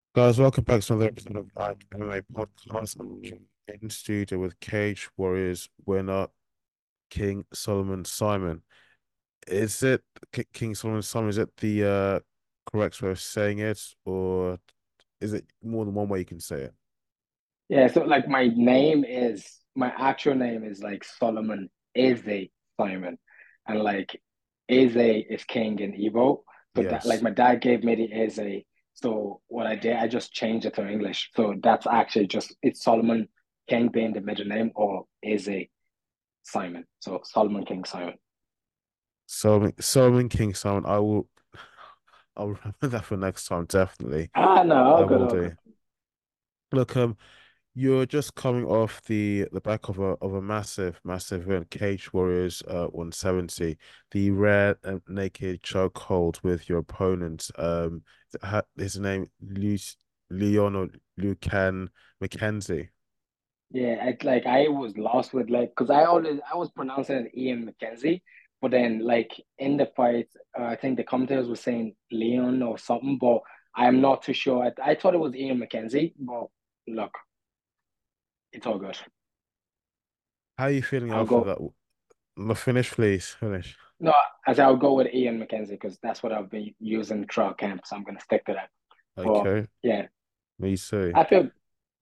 Guys, welcome back to another episode of MMA Podcast. I'm in studio with Cage Warriors winner King Solomon Simon. Is it King Solomon Simon? Is it the correct way of saying it, or is it more than one way you can say it? Yeah, so like my actual name is like Solomon Eze Simon. And like Eze is king in Igbo. So that like Yes. my dad gave me the Eze. So what I did, I just changed it to English. So that's actually just it's Solomon King being the middle name or Eze Simon. So Solomon King Simon. Solomon King Simon. I'll remember that for next time, definitely. Ah no, I all good, will all do. good. Look, you're just coming off the back of a massive event, Cage Warriors 170, the rare and naked chokehold with your opponent. His name Leon or Lucan McKenzie. Yeah, I was lost with like because I was pronouncing it Ian McKenzie, but then like in the fight, I think the commentators were saying Leon or something, but I'm not too sure. I thought it was Ian McKenzie, but look, it's all good. How are you feeling I'll after go. that? No, finish, please. Finish. No, I say I'll go with Ian McKenzie because that's what I've been using throughout camp, so I'm gonna stick to that. But Okay. yeah, Me too. I feel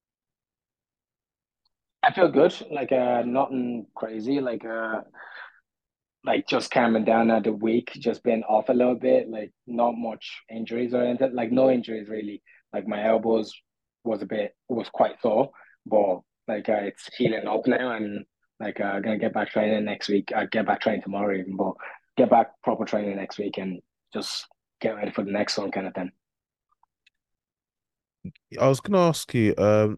I feel good. Like nothing crazy. Like just calming down at the week, just been off a little bit, like not much injuries or anything, like no injuries really. Like my elbows was quite sore, but like it's healing up now and like gonna get back training next week. I get back training tomorrow even, but get back proper training next week and just get ready for the next one kind of thing. I was gonna ask you,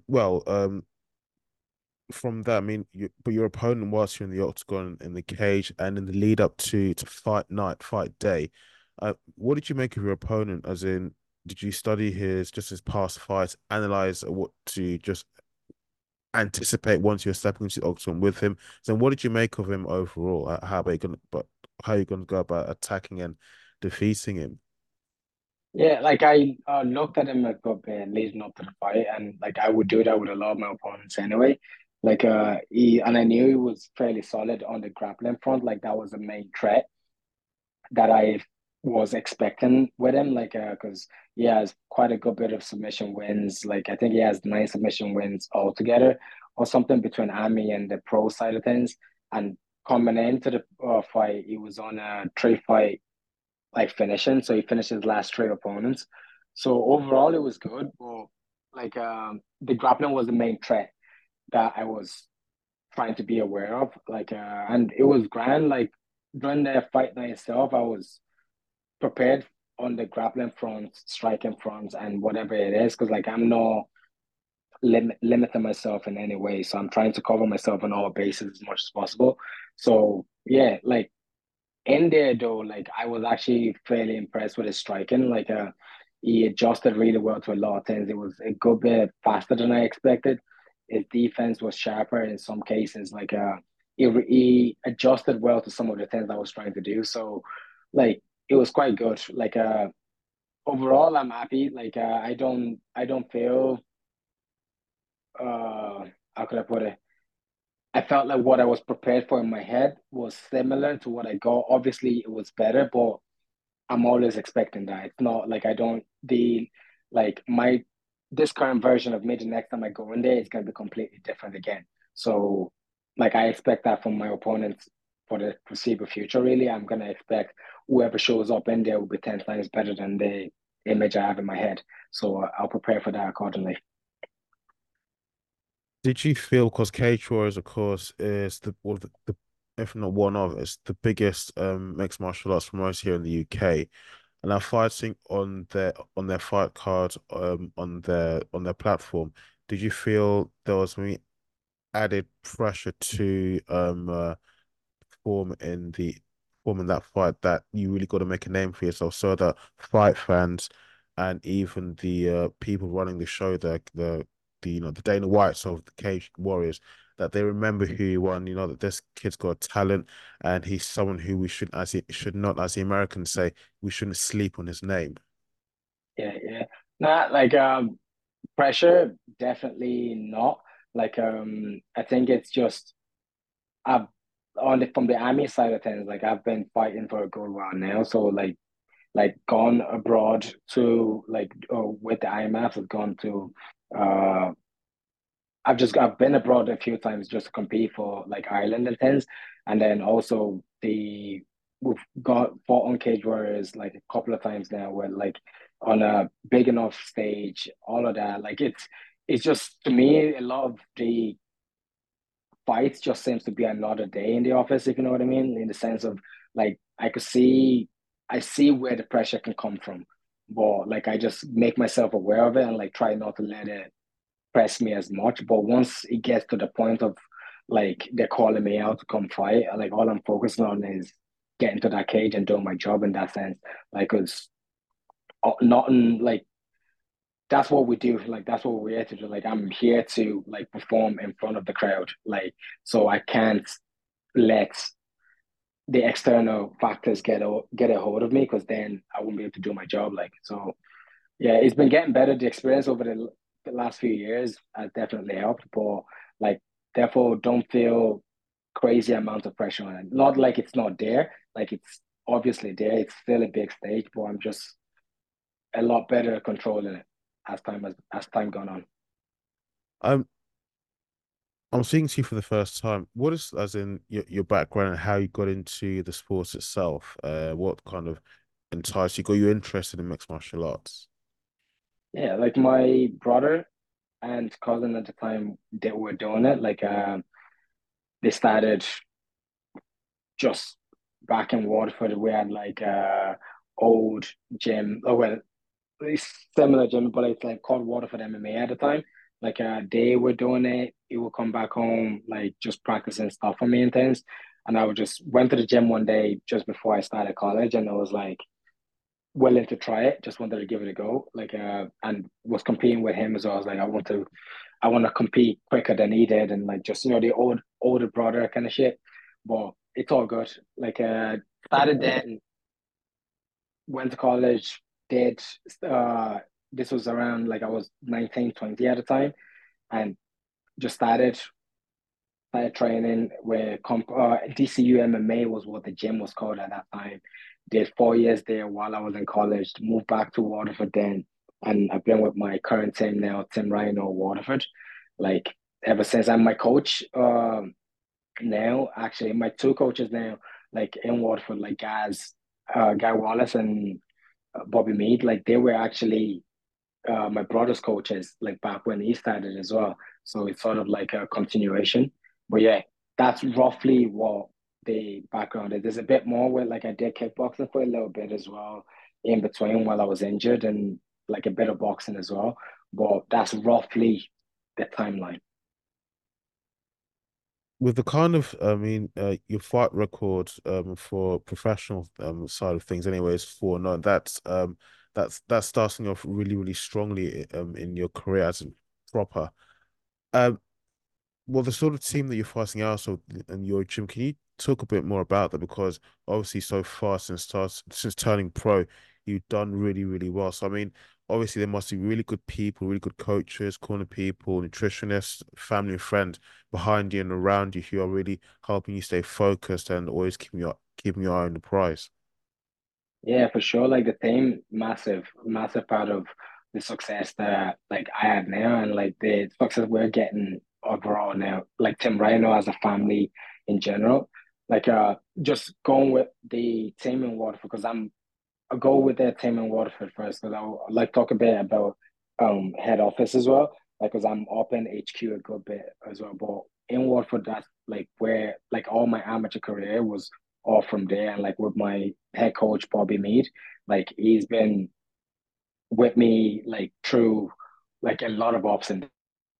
from that, I mean, but your opponent whilst you're in the octagon, in the cage, and in the lead up to fight night, fight day, what did you make of your opponent? As in, did you study his past fights, analyze what to just anticipate once you're stepping into the octagon with him? So, what did you make of him overall? How are you gonna go about attacking and defeating him? Yeah, like I looked at him a good bit leading up to the fight, and like I would do that with a lot of my opponents anyway. Like I knew he was fairly solid on the grappling front. Like that was the main threat that I was expecting with him. Like because he has quite a good bit of submission wins. Like I think he has 9 submission wins altogether, or something between Ami and the pro side of things. And coming into the fight, he was on a 3 fight like finishing. So he finished his last 3 opponents. So overall, it was good. But like the grappling was the main threat that I was trying to be aware of. Like and it was grand. Like during the fight night itself, I was prepared on the grappling front, striking front, and whatever it is. Because like I'm not limiting myself in any way. So I'm trying to cover myself on all bases as much as possible. So yeah, like in there though, like I was actually fairly impressed with his striking. Like he adjusted really well to a lot of things. It was a good bit faster than I expected. His defense was sharper in some cases. Like he adjusted well to some of the things I was trying to do. So like it was quite good. Like overall I'm happy. Like I don't feel how could I put it? I felt like what I was prepared for in my head was similar to what I got. Obviously, it was better, but I'm always expecting that. It's not like I don't the like my this current version of me the next time I go in there is gonna be completely different again. So like I expect that from my opponents for the foreseeable future, really. I'm gonna expect whoever shows up in there will be 10 times better than the image I have in my head. So I'll prepare for that accordingly. Did you feel because Cage Warriors, of course, is the one of the if not one of it's the biggest mixed martial arts promoter here in the UK, and are fighting on their fight card on their platform. Did you feel there was any added pressure to perform in the perform in that fight that you really got to make a name for yourself so that fight fans and even the people running the show, the the Dana Whites of the Cage Warriors, that they remember who he won, that this kid's got talent and he's someone who we should should not, as the Americans say, we shouldn't sleep on his name. Yeah, yeah. Not like pressure, definitely not. Like I think it's just I've on the from the army side of things, like I've been fighting for a good while now. So like gone abroad to like with the IMF, I've gone to uh I've been abroad a few times just to compete for like Ireland and things, and then also we've got fought on Cage Warriors like a couple of times now, where like on a big enough stage, all of that. Like it's just to me a lot of the fights just seems to be another day in the office, if you know what I mean, in the sense of like I see where the pressure can come from, but like I just make myself aware of it and like try not to let it press me as much. But once it gets to the point of like they're calling me out to come fight, like all I'm focusing on is getting to that cage and doing my job in that sense. Like it's not in, like that's what we do. Like that's what we're here to do. Like I'm here to like perform in front of the crowd. Like so I can't let the external factors get a hold of me because then I won't be able to do my job. Like so, yeah, it's been getting better. The experience over the last few years has definitely helped, but like therefore don't feel crazy amount of pressure on it. Not like it's not there, like it's obviously there. It's still a big stage, but I'm just a lot better at controlling it as time gone on. I'm I'm speaking to you for the first time. What is, as in your background and how you got into the sports itself? What kind of enticed you, got you interested in mixed martial arts? Yeah, like my brother and cousin at the time they were doing it. Like they started just back in Waterford. We had like old gym. Oh well, it's similar gym, but it's like called Waterford MMA at the time. Like they were doing it. He would come back home like just practicing stuff for me and things. And I would just went to the gym one day just before I started college, and I was like willing to try it. Just wanted to give it a go. Like and was competing with him as well. I was like, I want to compete quicker than he did, and like just the older brother kind of shit. But it's all good. Like started then, went to college, did uh this was around like I was 19, 20 at the time, and just started training with DCU MMA was what the gym was called at that time. Did 4 years there while I was in college. Moved back to Waterford then, and I've been with my current team now, Tim Rhino Waterford. Like ever since I'm my coach. Now actually my two coaches now, like in Waterford, like Guy Wallace and Bobby Mead, like they were actually my brother's coaches, like back when he started as well. So it's sort of like a continuation. But yeah, that's roughly what the background is. There's a bit more where like I did kickboxing for a little bit as well in between while I was injured and like a bit of boxing as well. But that's roughly the timeline. With the kind of, I mean, your fight record for professional side of things, anyways, for no, that's starting off really, really strongly in your career as a proper. Um, well, the sort of team that you're fighting out so in your gym, can you talk a bit more about that? Because obviously, so far since turning pro, you've done really, really well. So I mean, obviously, there must be really good people, really good coaches, corner people, nutritionists, family and friends behind you and around you who are really helping you stay focused and always keeping your eye on the prize. Yeah, for sure. Like the team, massive part of the success that like I had now and like the success we're getting overall now. Like Tim Rhino as a family in general. Like just going with the team in Waterford because I'll go with the team in Waterford first because I'll like talk a bit about head office as well. Like because I'm up in HQ a good bit as well. But in Waterford, that's like where like all my amateur career was all from there. And like with my head coach Bobby Mead, like he's been with me like through like a lot of ups and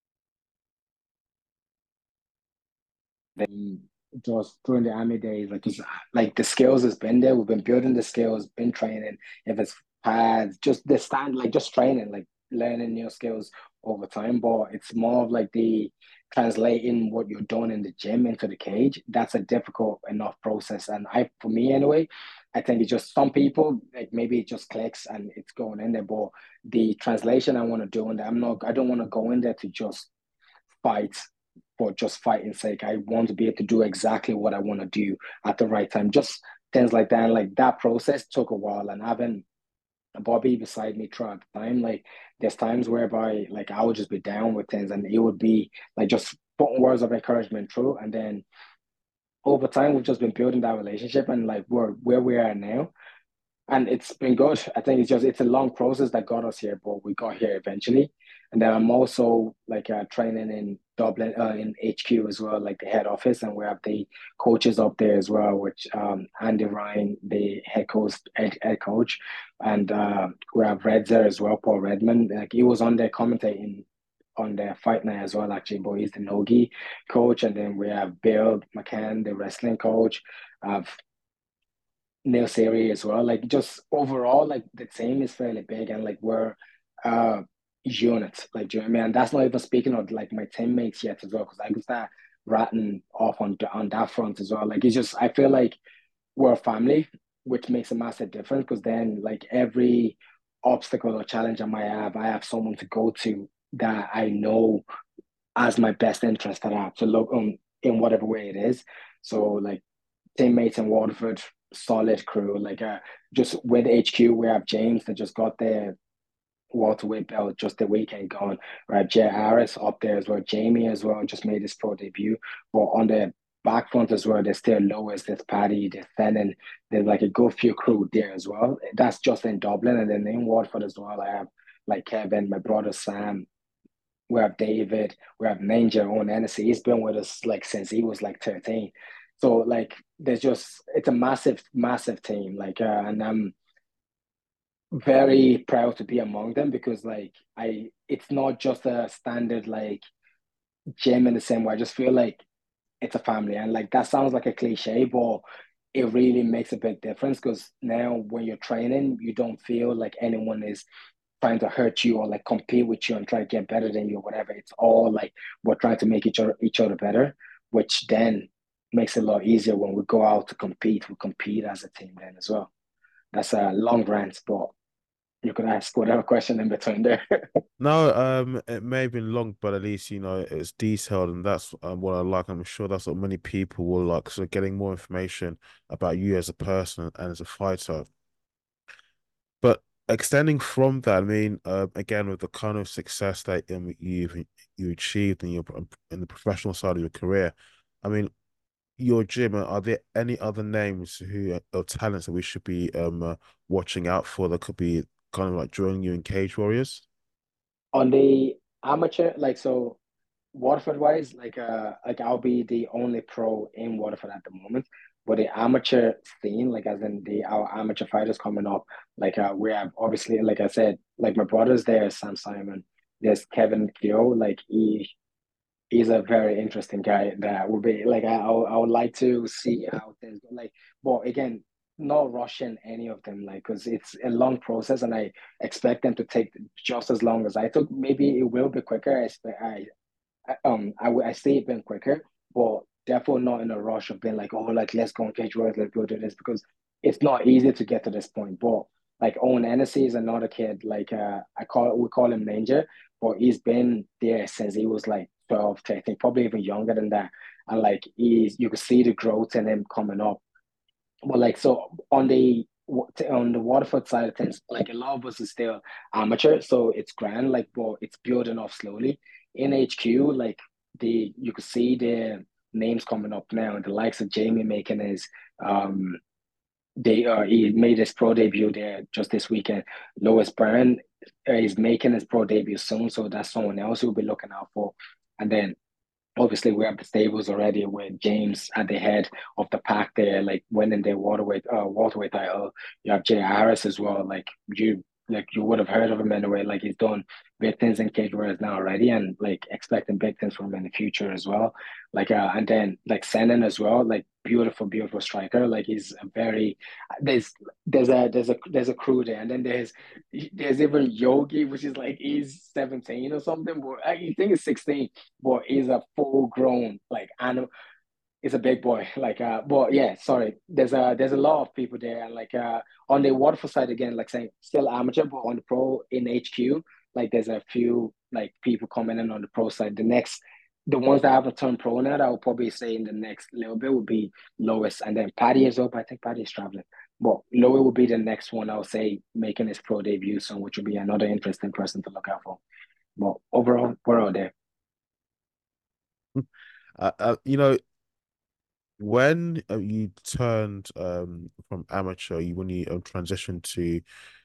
then just during the army days, like just like the skills has been there. We've been building the skills, been training. If it's pads, just the stand, like just training, like learning new skills over time. But it's more of like the translating what you're doing in the gym into the cage. That's a difficult enough process. And I, for me anyway, I think it's just some people like maybe it just clicks and it's going in there. But the translation I want to do, and I don't want to go in there to just fight for just fighting sake. I want to be able to do exactly what I want to do at the right time. Just things like that. And like that process took a while, and having Bobby beside me throughout the time, like there's times whereby like I would just be down with things, and it would be like just putting words of encouragement through, and then over time we've just been building that relationship, and like we're where we are now, and it's been good. I think it's a long process that got us here, but we got here eventually. And then I'm also like training in Dublin, in HQ as well, like the head office, and we have the coaches up there as well, which Andy Ryan, the head coach, and we have Reds there as well, Paul Redmond. Like he was on there commentating on the fight night as well, actually, but he's the Nogi coach, and then we have Bill McCann, the wrestling coach. Neil Siri as well. Like just overall, like the team is fairly big and like we're uh unit. Like do you know what I mean? And that's not even speaking of like my teammates yet as well, because I can start ratting off on that front as well. Like it's just I feel like we're a family, which makes a massive difference because then like every obstacle or challenge I have someone to go to that I know as my best interest that I have to look in whatever way it is. So like teammates in Waterford, solid crew. Like just with HQ, we have James that just got the welterweight belt just the weekend gone. We have Jay Harris up there as well. Jamie as well just made his pro debut. But on the back front as well, there's still Lois, there's Paddy, there's Fennon. There's like a good few crew there as well. That's just in Dublin. And then in Waterford as well, I have like Kevin, my brother Sam, we have David, we have Ninja on Hennessy. He's been with us like since he was like 13. So like there's just it's a massive, massive team. Like and I'm very proud to be among them because like I it's not just a standard like gym in the same way. I just feel like it's a family. And like that sounds like a cliche, but it really makes a big difference because now when you're training, you don't feel like anyone is trying to hurt you or like compete with you and try to get better than you or whatever. It's all like we're trying to make each other better, which then makes it a lot easier when we go out to compete. We compete as a team then as well. That's a long rant, but you can ask whatever question in between there. No, it may have been long, but at least you know it's detailed, and that's what I like. I'm sure that's what many people will like. So getting more information about you as a person and as a fighter. But extending from that, I mean, again, with the kind of success that you achieved in your in the professional side of your career, I mean, your gym, are there any other names who or talents that we should be watching out for that could be kind of like joining you in Cage Warriors? On the amateur, like so Waterford wise, like I'll be the only pro in Waterford at the moment. But the amateur scene, like as in the our amateur fighters coming up, like we have obviously, like I said, like my brother's there, Sam Simon. There's Kevin Kyo, like he's a very interesting guy that would be like I would like to see how things go. Like, but again, not rushing any of them, like because it's a long process, and I expect them to take just as long as I took. Maybe it will be quicker. I see it being quicker, but definitely not in a rush of being like, oh, like let's go and catch words, let's go do this because it's not easy to get to this point. But like Owen Hennessy is another kid, like we call him Ninja, but he's been there since he was like 12, 13, probably even younger than that. And like you can see the growth in him coming up. But like so on the Waterford side of things, like a lot of us is still amateur, so it's grand, like but it's building off slowly. In HQ, like you could see the names coming up now, and the likes of Jamie making his he made his pro debut there just this weekend. Lois Byrne is making his pro debut soon, so that's someone else we'll be looking out for. And then obviously we have the stables already with James at the head of the pack there, like winning the welterweight title. You have Jay Harris as well. Like you would have heard of him anyway. Like he's done big things in Cage Warriors now already, and like expecting big things from him in the future as well. Like and then like Senan as well, like beautiful, beautiful striker. Like he's a very there's there's a crew there, and then there's even Yogi, which is like he's 17 or something, but I think he's 16, but he's a full grown like animal. He's a big boy. But yeah, sorry. There's a lot of people there, and on the Waterford side again, like saying still amateur, but on the pro in HQ, like there's a few like people coming in on the pro side. The ones that haven't turned pro now, I would probably say in the next little bit would be Lois, and then Paddy is up. I think Paddy is traveling, but Lois would be the next one. I would say making his pro debut soon, which would be another interesting person to look out for. But overall, we're all there. You know, when you turned from amateur, you when you transitioned to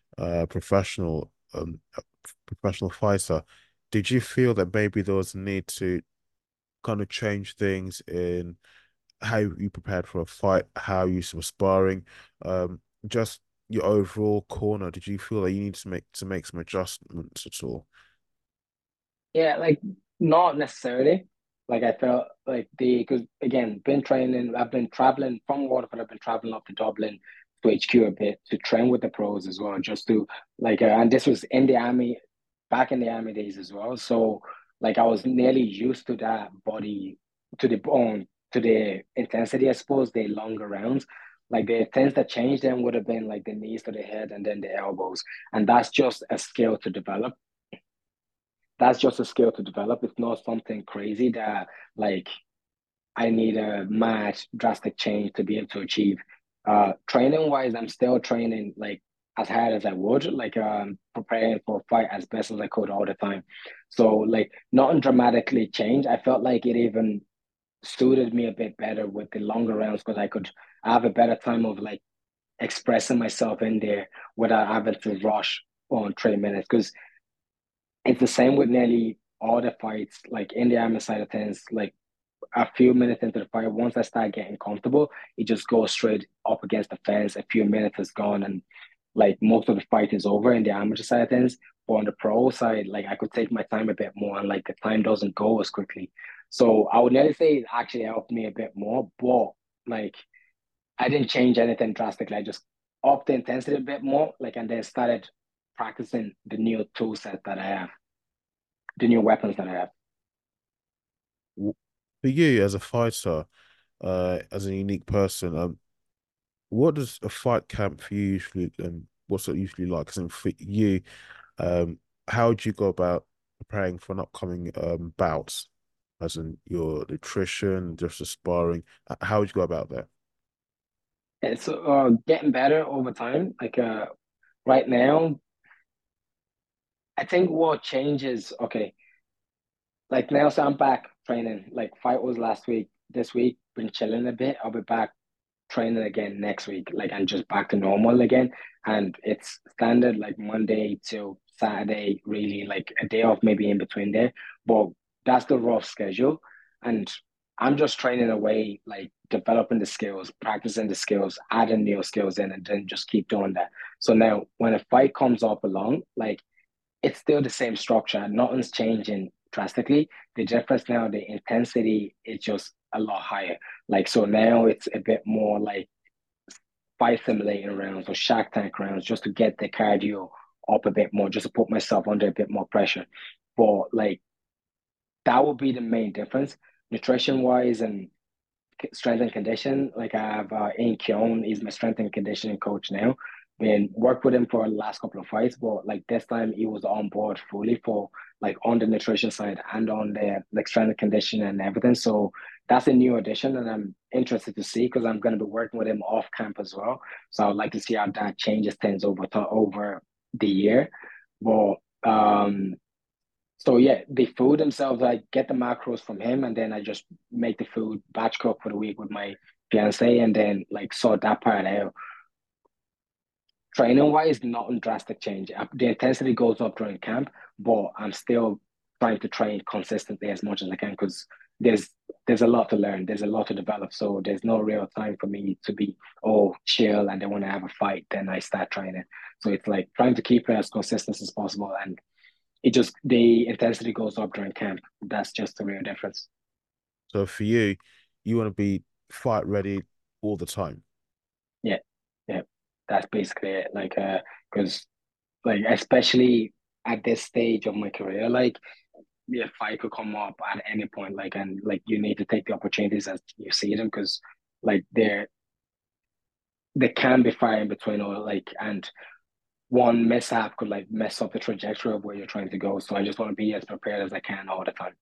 professional fighter, did you feel that maybe there was a need to kind of change things in how you prepared for a fight, how you were sparring, just your overall corner? Did you feel that you need to make some adjustments at all? Yeah, like not necessarily. Like I felt like because again, been training. I've been traveling from Waterford. I've been traveling up to Dublin to HQ a bit to train with the pros as well, just to and this was in the army, back in the army days as well. So like I was nearly used to that body, to the bone, to the intensity. I suppose the longer rounds. Like the things that changed then would have been like the knees to the head and then the elbows, and that's just a skill to develop. That's just a skill to develop. It's not something crazy that like I need a mad drastic change to be able to achieve. Training wise, I'm still training like as hard as I would, preparing for a fight as best as I could all the time. So like nothing dramatically changed. I felt like it even suited me a bit better with the longer rounds because I could have a better time of like expressing myself in there without having to rush on 3 minutes. Because it's the same with nearly all the fights, like in the amateur side of things, like a few minutes into the fight, once I start getting comfortable, it just goes straight up against the fence. A few minutes is gone, and like most of the fight is over in the amateur side of things. But on the pro side, like I could take my time a bit more, and like the time doesn't go as quickly. So I would nearly say it actually helped me a bit more, but like I didn't change anything drastically. I just upped the intensity a bit more, and then started practicing the new tool set that I have, the new weapons that I have. For you as a fighter, as a unique person, what does a fight camp for you usually, what's it usually like? Because for you, um, how do you go about preparing for an upcoming bouts, as in your nutrition, just the sparring? How would you go about that? It's getting better over time. Right now, I think what changes, okay, like now, so I'm back training. Like fight was last week. This week, been chilling a bit. I'll be back training again next week. Like I'm just back to normal again. And it's standard like Monday to Saturday, really like a day off maybe in between there. But that's the rough schedule. And I'm just training away, like developing the skills, practicing the skills, adding new skills in, and then just keep doing that. So now when a fight comes up along, like it's still the same structure. Nothing's changing drastically. The difference now, the intensity is just a lot higher. Like so now it's a bit more like fight simulating rounds or Shark Tank rounds just to get the cardio up a bit more, just to put myself under a bit more pressure. But like that would be the main difference. Nutrition wise and strength and condition. Like I have Ian Keown, he's my strength and conditioning coach now. Been worked with him for the last couple of fights, but like this time he was on board fully for like on the nutrition side and on the like strength and conditioning and everything. So that's a new addition, and I'm interested to see because I'm going to be working with him off camp as well. So I'd like to see how that changes things over the year. But so yeah, the food themselves, I get the macros from him, and then I just make the food batch cook for the week with my fiance, and then like sort that part out. Training wise, nothing drastic change. The intensity goes up during camp, but I'm still trying to train consistently as much as I can because there's there's a lot to learn, there's a lot to develop. So there's no real time for me to be chill and then when I have a fight, then I start training. So it's like trying to keep it as consistent as possible, and it just the intensity goes up during camp. That's just the real difference. So for you, you want to be fight ready all the time. Yeah, yeah, that's basically it. Because like especially at this stage of my career, like your fight could come up at any point, like, and like you need to take the opportunities as you see them, because like they can be far in between, or like, and one mishap could like mess up the trajectory of where you're trying to go. So I just want to be as prepared as I can all the time.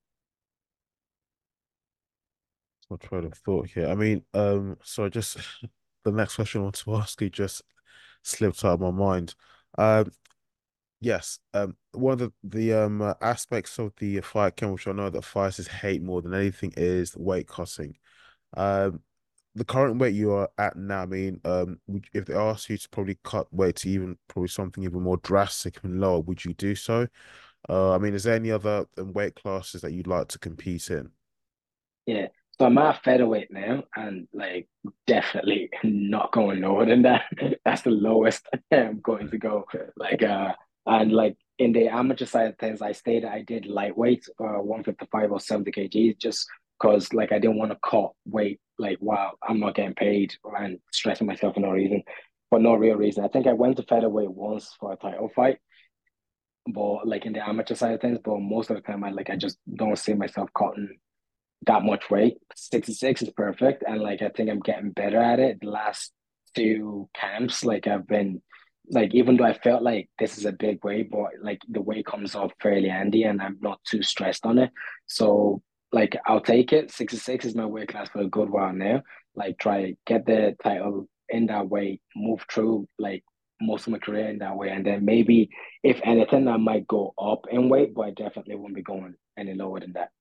I'll try to thought here. I mean, so I just the next question I want to ask you just slipped out of my mind. Um, yes, one of the aspects of the fight camp, which I know that fighters hate more than anything, is weight cutting. Um, the current weight you are at now, I mean, if they asked you to probably cut weight to even probably something even more drastic and lower, would you do so? I mean, is there any other weight classes that you'd like to compete in? Yeah. So I'm at featherweight now, and like definitely not going lower than that. That's the lowest I'm going to go. Like and like in the amateur side of things, I did lightweight, 155 or 70 kgs, just because like I didn't want to cut weight. Like wow, I'm not getting paid and stressing myself for no reason, for no real reason. I think I went to featherweight once for a title fight, but like in the amateur side of things, but most of the time I just don't see myself cutting that much weight. 66 is perfect. And like I think I'm getting better at it. The last two camps, like I've been like, even though I felt like this is a big weight, but like the weight comes off fairly handy and I'm not too stressed on it. So like I'll take it. 66 is my weight class for a good while now. Like try get the title in that way, move through like most of my career in that way. And then maybe if anything, I might go up in weight, but I definitely won't be going any lower than that.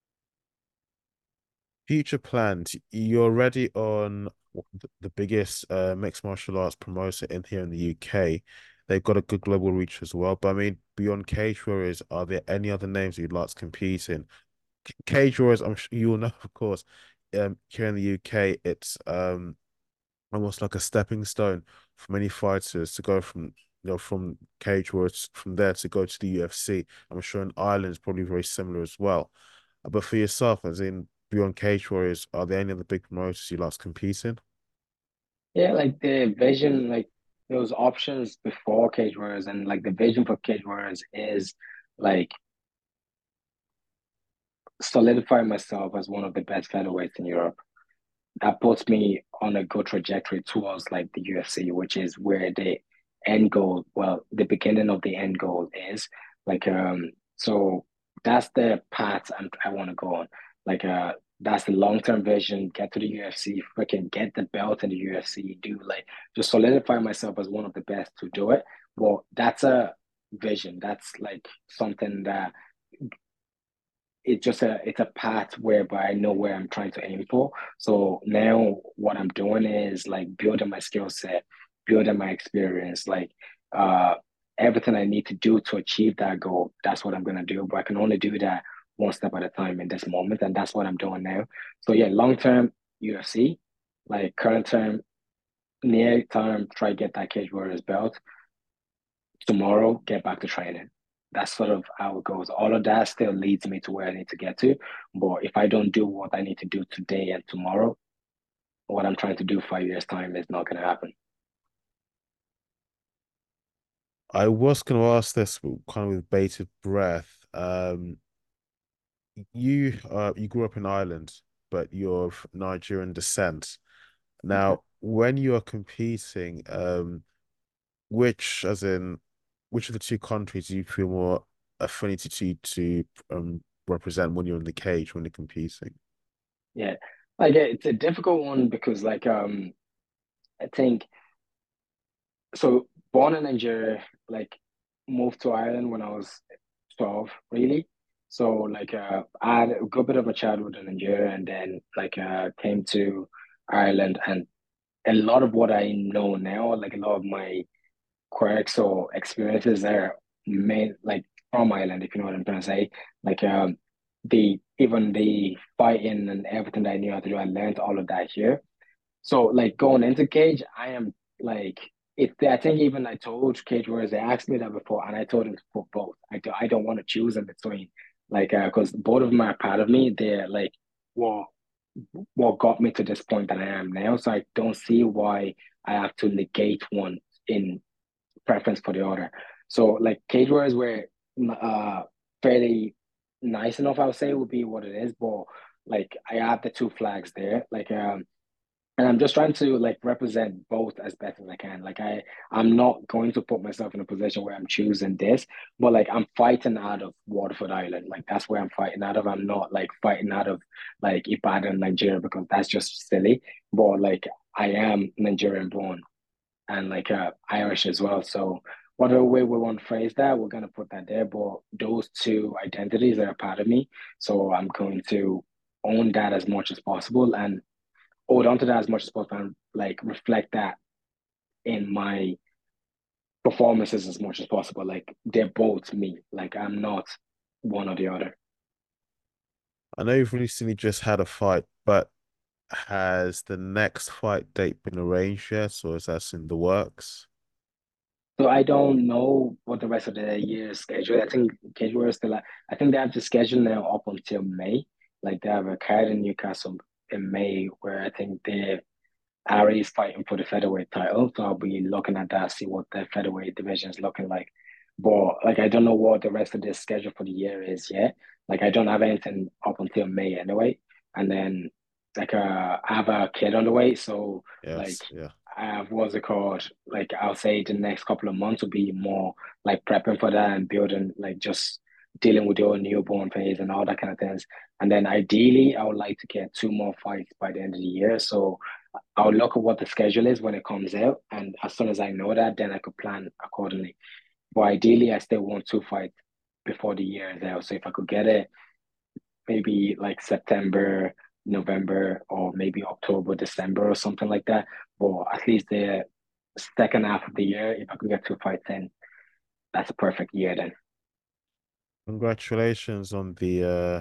Future plans. You're already on the biggest mixed martial arts promoter in here in the UK. They've got a good global reach as well. But I mean, beyond Cage Warriors, are there any other names you'd like to compete in? Cage Warriors, I'm sure you'll know, of course. Here in the UK, it's almost like a stepping stone for many fighters to go from from Cage Warriors from there to go to the UFC. I'm sure in Ireland it's probably very similar as well. But for yourself, as in beyond Cage Warriors, are there any other big promoters you like to compete in? Yeah, like the vision, like those options before Cage Warriors, and like the vision for Cage Warriors is like solidify myself as one of the best featherweights in Europe. That puts me on a good trajectory towards like the UFC, which is where the end goal, well, the beginning of the end goal is. Like so that's the path I want to go on. Like that's the long-term vision, get to the UFC, freaking get the belt in the UFC, do like just solidify myself as one of the best to do it. Well, that's a vision. That's like something that it's a path whereby I know where I'm trying to aim for. So now what I'm doing is like building my skill set, building my experience, like uh everything I need to do to achieve that goal. That's what I'm gonna do. But I can only do that one step at a time in this moment, and that's what I'm doing now. So yeah, long term UFC, like current term, near term, try to get that Cage Warriors belt. Tomorrow, get back to training. That's sort of how it goes. All of that still leads me to where I need to get to. But if I don't do what I need to do today and tomorrow, what I'm trying to do 5 years' time is not going to happen. I was going to ask this kind of with bated breath. You grew up in Ireland, but you're of Nigerian descent. Okay. Now, when you are competing, which, as in, which of the two countries do you feel more affinity to represent when you're in the cage when you're competing? Yeah. Like it's a difficult one because I think so born in Nigeria, like moved to Ireland when I was 12, really. So like I had a good bit of a childhood in Nigeria, and then like came to Ireland, and a lot of what I know now, like a lot of my quirks or experiences are made like from Ireland, if you know what I'm trying to say. Like the even the fighting and everything that I knew how to do, I learned all of that here. So like going into Cage, I am like it. I think even I told Cage Warriors they asked me that before, and I told them to put both. I don't want to choose in between, like because both of them are part of me. They're like what what got me to this point that I am now. So I don't see why I have to negate one in preference for the other. So like Cage Warriors were uh fairly nice enough, I would say, would be what it is. But like I have the two flags there. And I'm just trying to like represent both as best as I can. I'm not going to put myself in a position where I'm choosing this, but like I'm fighting out of Waterford Island. Like that's where I'm fighting out of. I'm not like fighting out of like Ibadan, Nigeria, because that's just silly. But like I am Nigerian born and like Irish as well. So whatever way we want to phrase that, we're gonna put that there. But those two identities are a part of me. So I'm going to own that as much as possible and hold on to that as much as possible and like reflect that in my performances as much as possible. Like they're both me. Like I'm not one or the other. I know you've recently just had a fight, but has the next fight date been arranged yet, or is that in the works? So I don't know what the rest of the year is scheduled. I think schedule is still. I think they have the schedule now up until May. Like they have a card in Newcastle in May where I think they Ari is fighting for the featherweight title, so I'll be looking at that, see what the featherweight division is looking like. But like, I don't know what the rest of the schedule for the year is yet. Like, I don't have anything up until May anyway. And then, I have a kid on the way, so like, Yes, yeah. I have what's it called? Like, I'll say the next couple of months will be more like prepping for that and building, like, just dealing with your newborn phase and all that kind of things. And then ideally, I would like to get two more fights by the end of the year. So I'll look at what the schedule is when it comes out, and as soon as I know that, then I could plan accordingly. But ideally, I still want to fight before the year is out. So if I could get it, maybe like September, November, or maybe October, December, or something like that. But at least the second half of the year, if I could get two fights in, that's a perfect year then. Congratulations on the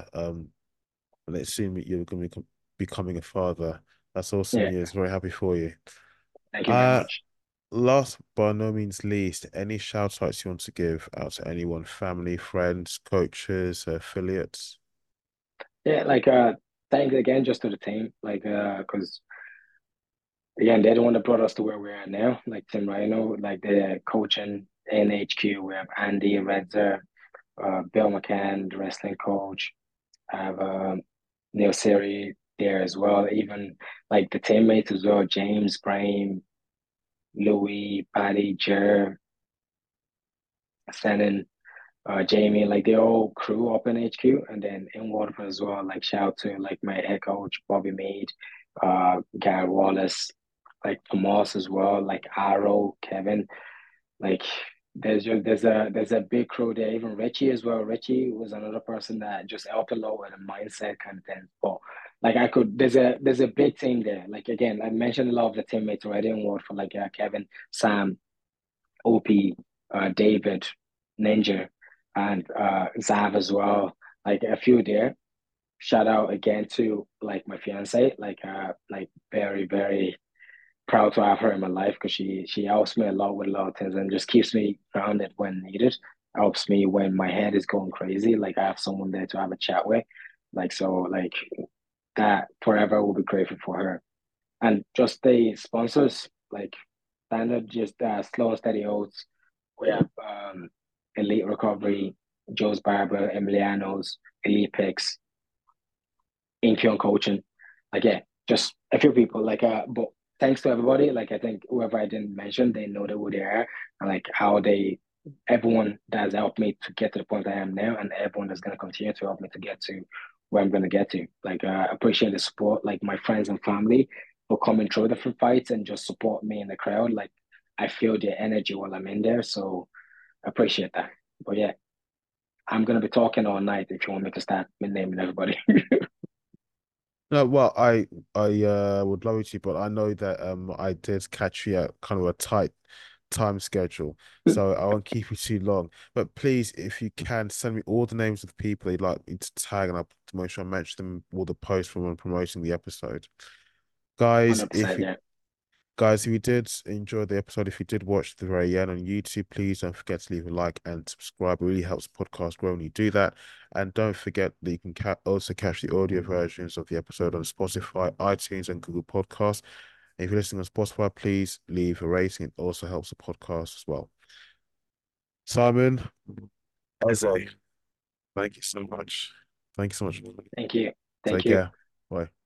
let's assume that you're going to be becoming a father. That's awesome Yeah, news. Very happy for you. thank you very Uh, much. Last but no means least, any shout outs you want to give out to anyone, family, friends, coaches, affiliates? Yeah, thanks again just to the team, because again, they're the one that brought us to where we are now. Like Tim Rhino, like the coaching NHQ, we have Andy Redzer, Bill McCann, the wrestling coach. I have Neil Siri there as well. Even like the teammates as well, James, Graham, Louis, Paddy, Jer, Shannon, Jamie, like they all crew up in HQ and then in Waterford as well. Like shout out to like my head coach, Bobby Mead, Gary Wallace, like Tomas as well, like Arrow, Kevin. Like there's a big crew there. Even Richie as well. Richie was another person that just helped a lot with the mindset kind of thing. But like I could, there's a big team there. Like again, I mentioned a lot of the teammates already in Ward for like Kevin, Sam, OP, David, Ninja, and Zav as well. Like a few there. Shout out again to like my fiance. Like very very proud to have her in my life because she helps me a lot with a lot of things and just keeps me grounded when needed. Helps me when my head is going crazy. Like I have someone there to have a chat with. Like that forever will be grateful for her. And just the sponsors, like standard, just slow and steady oats. We have Elite Recovery, Joe's Barber, Emiliano's, Elite Picks, Incheon Coaching. Like yeah, just a few people. But thanks to everybody. Like I think whoever I didn't mention, they know who they are and like how they everyone that has helped me to get to the point I am now, and everyone that's gonna continue to help me to get to where I'm gonna get to. Appreciate the support, like my friends and family for coming through the fights and just support me in the crowd. Like I feel their energy while I'm in there, so I appreciate that. But yeah, I'm gonna be talking all night if you want me to start naming everybody. No, well, I would love you to, but I know that I did catch you at kind of a tight time schedule, so I won't keep you too long. But please, if you can, send me all the names of the people you'd like me to tag, and I'll to make sure I mention them all the posts from when promoting the episode. Guys, if 100%, you yeah. Guys, if you did enjoy the episode, if you did watch the very end on YouTube, please don't forget to leave a like and subscribe. It really helps the podcast grow when you do that. And don't forget that you can also catch the audio versions of the episode on Spotify, iTunes, and Google Podcasts. If you're listening on Spotify, please leave a rating. It also helps the podcast as well. Simon, Eze. Thank you so much. Thank you so much. Thank you. Thank Take you. care. Bye.